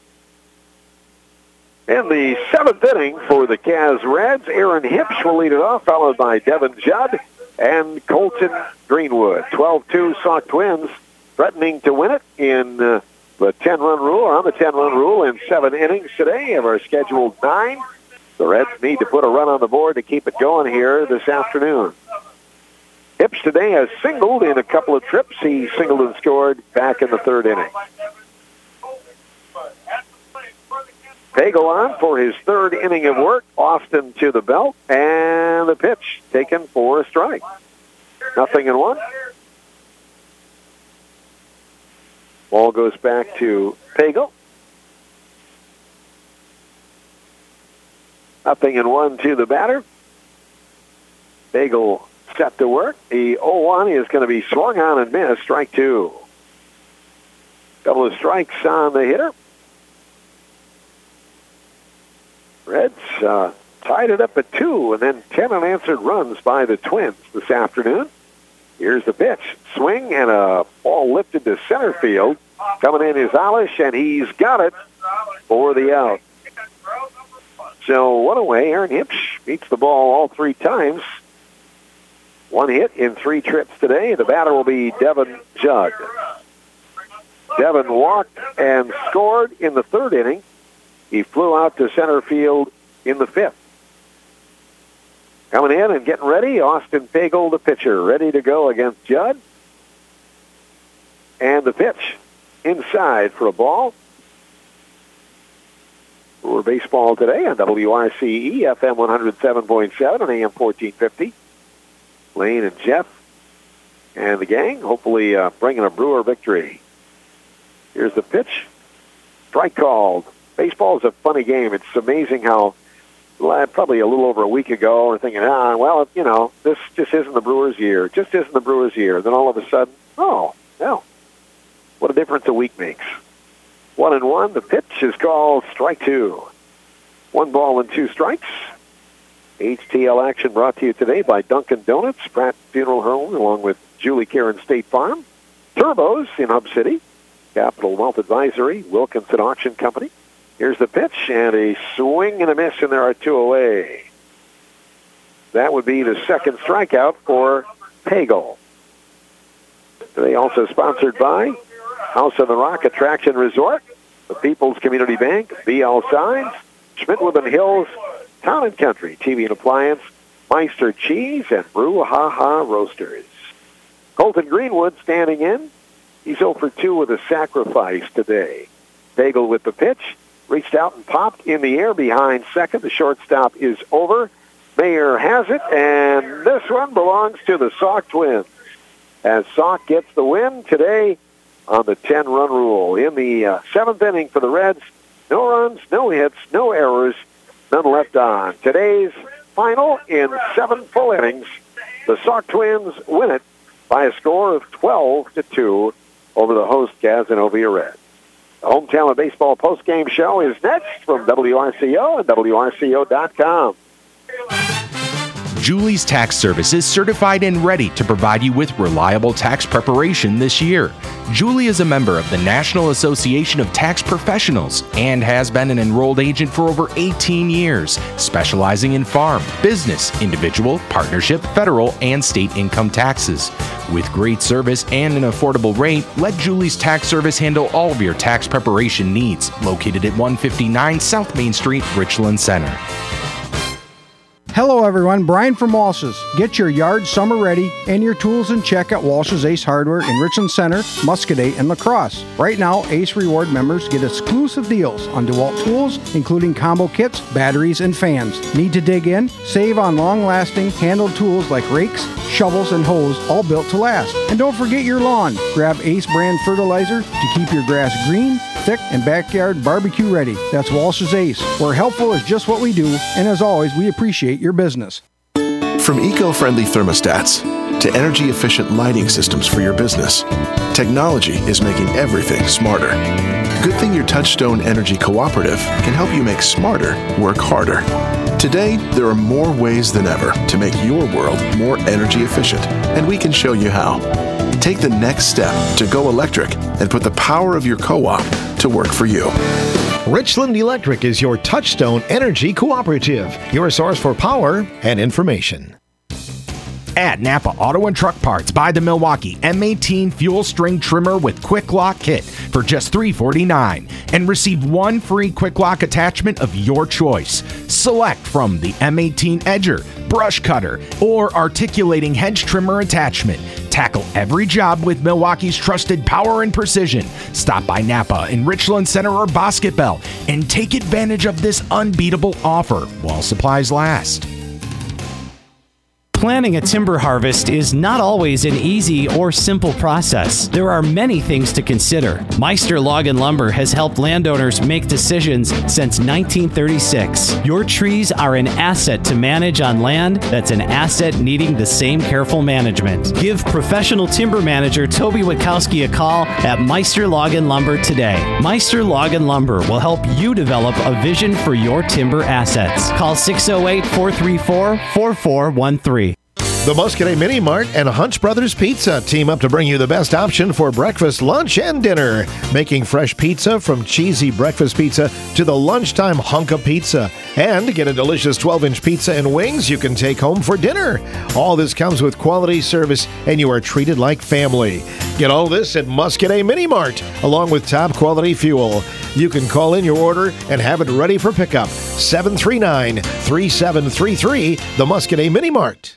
In the seventh inning for the Caz Reds, Aaron Hipsch will lead it off, followed by Devin Judd and Colton Greenwood. twelve two Sauk Twins threatening to win it in uh, the ten-run rule, or on the ten-run rule in seven innings today of our scheduled nine. The Reds need to put a run on the board to keep it going here this afternoon. Hipsch today has singled in a couple of trips. He singled and scored back in the third inning. Pagel on for his third inning of work. Austin to the belt, and the pitch taken for a strike. Nothing in one. Ball goes back to Pagel. Nothing in one to the batter. Pagel set to work. The oh one is going to be swung on and missed. Strike two. Couple of strikes on the hitter. Reds uh, tied it up at two, and then ten unanswered runs by the Twins this afternoon. Here's the pitch. Swing and a ball lifted to center field. Coming in is Alish, and he's got it for the out. So one away. Aaron Hipsch beats the ball all three times. One hit in three trips today. The batter will be Devin Judd. Devin walked and scored in the third inning. He flew out to center field in the fifth. Coming in and getting ready, Austin Pagel, the pitcher, ready to go against Judd. And the pitch inside for a ball. For baseball today on W R C E, F M one oh seven point seven and A M fourteen fifty. Lane and Jeff and the gang, hopefully uh, bringing a Brewer victory. Here's the pitch. Strike called. Baseball is a funny game. It's amazing how probably a little over a week ago we're thinking, ah, well, you know, this just isn't the Brewers' year. Just isn't the Brewers' year. Then all of a sudden, oh, no. What a difference a week makes. One and one. The pitch is called strike two. One ball and two strikes. H T L action brought to you today by Dunkin' Donuts, Pratt Funeral Home, along with Julie Karen State Farm, Turbos in Hub City, Capital Wealth Advisory, Wilkinson Auction Company. Here's the pitch, and a swing and a miss, and there are two away. That would be the second strikeout for Pagel. Today also sponsored by House on the Rock Attraction Resort, the People's Community Bank, B L Signs, Schmidt-Liban Hills, Town and Country, T V and Appliance, Meister Cheese, and Brew Ha Ha Roasters. Colton Greenwood standing in. He's oh for two with a sacrifice today. Pagel with the pitch. Reached out and popped in the air behind second. The shortstop is over. Mayer has it, and this one belongs to the Sauk Twins. As Sauk gets the win today on the ten-run rule. In the uh, seventh inning for the Reds, no runs, no hits, no errors, none left on. Today's final in seven full innings. The Sauk Twins win it by a score of twelve to two over the host Cazenovia Reds. The Home Talent Baseball postgame show is next from W R C O and W R C O dot com. Julie's Tax Service is certified and ready to provide you with reliable tax preparation this year. Julie is a member of the National Association of Tax Professionals and has been an enrolled agent for over eighteen years, specializing in farm, business, individual, partnership, federal, and state income taxes. With great service and an affordable rate, let Julie's Tax Service handle all of your tax preparation needs. Located at one fifty-nine South Main Street, Richland Center. Hello everyone, Brian from Walsh's. Get your yard summer ready and your tools in check at Walsh's Ace Hardware in Richland Center, Muscoda, and La Crosse. Right now, Ace Reward members get exclusive deals on DeWalt tools, including combo kits, batteries, and fans. Need to dig in? Save on long-lasting handled tools like rakes, shovels, and hoes, all built to last. And don't forget your lawn. Grab Ace brand fertilizer to keep your grass green, thick, and backyard barbecue ready. That's Walsh's Ace, where helpful is just what we do, and as always, we appreciate your business. From eco-friendly thermostats to energy-efficient lighting systems for your business, technology is making everything smarter. Good thing your Touchstone Energy Cooperative can help you make smarter work harder. Today, there are more ways than ever to make your world more energy efficient, and we can show you how. Take the next step to go electric and put the power of your co-op to work for you. Richland Electric is your Touchstone Energy Cooperative, your source for power and information. At Napa Auto and Truck Parts, buy the Milwaukee M eighteen Fuel String Trimmer with Quick Lock Kit for just three forty-nine and receive one free Quick Lock attachment of your choice. Select from the M eighteen Edger, Brush Cutter, or Articulating Hedge Trimmer attachment. Tackle every job with Milwaukee's trusted power and precision. Stop by Napa in Richland Center or Bosquet Bell and take advantage of this unbeatable offer while supplies last. Planning a timber harvest is not always an easy or simple process. There are many things to consider. Meister Log and Lumber has helped landowners make decisions since nineteen thirty-six. Your trees are an asset to manage on land that's an asset needing the same careful management. Give professional timber manager Toby Witkowski a call at Meister Log and Lumber today. Meister Log and Lumber will help you develop a vision for your timber assets. Call six oh eight, four three four, four four one three. The Muscoda Mini Mart and Hunts Brothers Pizza team up to bring you the best option for breakfast, lunch, and dinner. Making fresh pizza from cheesy breakfast pizza to the lunchtime hunk of pizza. And get a delicious twelve-inch pizza and wings you can take home for dinner. All this comes with quality service, and you are treated like family. Get all this at Muscoda Mini Mart, along with top-quality fuel. You can call in your order and have it ready for pickup. seven three nine, three seven three three, the Muscoda Mini Mart.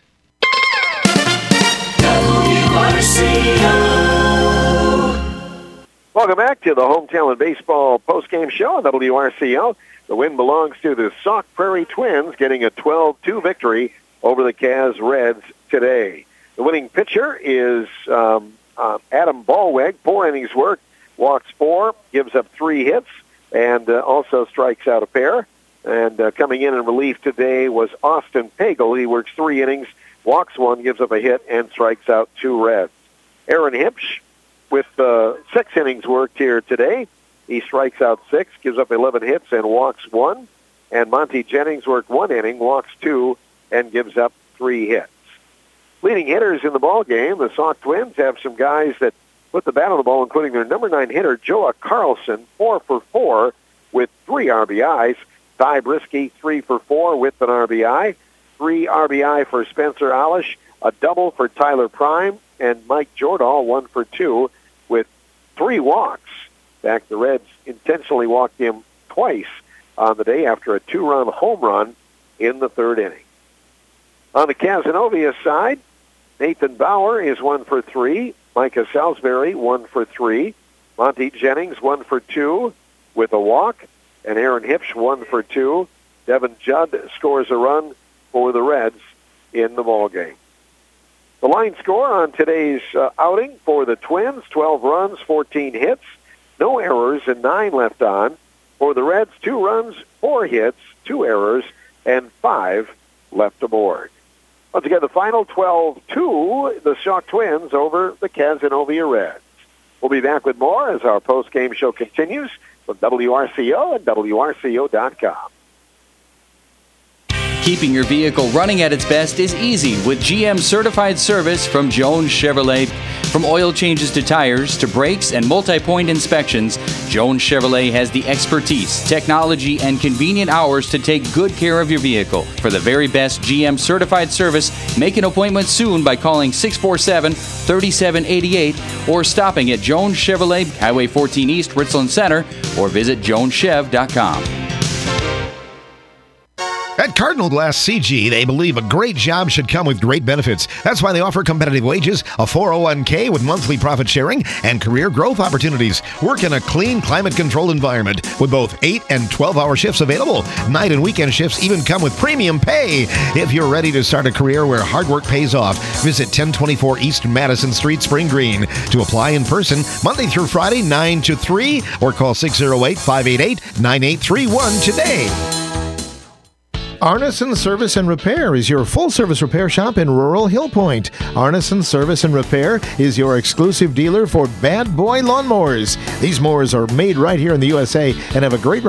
Welcome back to the Home Talent Baseball postgame show on W R C O. The win belongs to the Sauk Prairie Twins, getting a twelve two victory over the Caz Reds today. The winning pitcher is um, uh, Adam Ballweg, four innings worked, walks four, gives up three hits, and uh, also strikes out a pair. And uh, coming in in relief today was Austin Pagel. He works three innings, walks one, gives up a hit, and strikes out two Reds. Aaron Hipsch, with uh, six innings worked here today. He strikes out six, gives up eleven hits, and walks one. And Monty Jennings worked one inning, walks two, and gives up three hits. Leading hitters in the ball game, the Sauk Twins have some guys that put the bat on the ball, including their number nine hitter, Joa Carlson, four for four with three R B Is. Ty Brisky, three for four with an R B I. Three R B I for Spencer Alish, a double for Tyler Prime, and Mike Jordahl, one for two with three walks. In fact, the Reds intentionally walked him twice on the day after a two-run home run in the third inning. On the Cazenovia side, Nathan Bauer is one for three. Micah Salisbury, one for three. Monty Jennings, one for two with a walk. And Aaron Hipsch, one for two. Devin Judd scores a run for the Reds in the ball game. The line score on today's uh, outing for the Twins, twelve runs, fourteen hits, no errors, and nine left on. For the Reds, two runs, four hits, two errors, and five left aboard. Once again, the final twelve two, the Sauk Twins over the Cazenovia Reds. We'll We'll be back with more as our post-game show continues from W R C O and W R C O dot com. Keeping your vehicle running at its best is easy with G M certified service from Jones Chevrolet. From oil changes to tires to brakes and multi-point inspections, Jones Chevrolet has the expertise, technology, and convenient hours to take good care of your vehicle. For the very best G M certified service, make an appointment soon by calling six four seven, three seven eight eight or stopping at Jones Chevrolet, Highway fourteen East, Richland Center, or visit jones chev dot com. At Cardinal Glass C G, they believe a great job should come with great benefits. That's why they offer competitive wages, a four oh one k with monthly profit sharing, and career growth opportunities. Work in a clean, climate-controlled environment with both eight and twelve-hour shifts available. Night and weekend shifts even come with premium pay. If you're ready to start a career where hard work pays off, visit ten twenty-four East Madison Street, Spring Green. To apply in person, Monday through Friday, nine to three, or call six oh eight, five eight eight, nine eight three one today. Arneson Service and Repair is your full-service repair shop in rural Hill Point. Arneson Service and Repair is your exclusive dealer for Bad Boy lawnmowers. These mowers are made right here in the U S A and have a great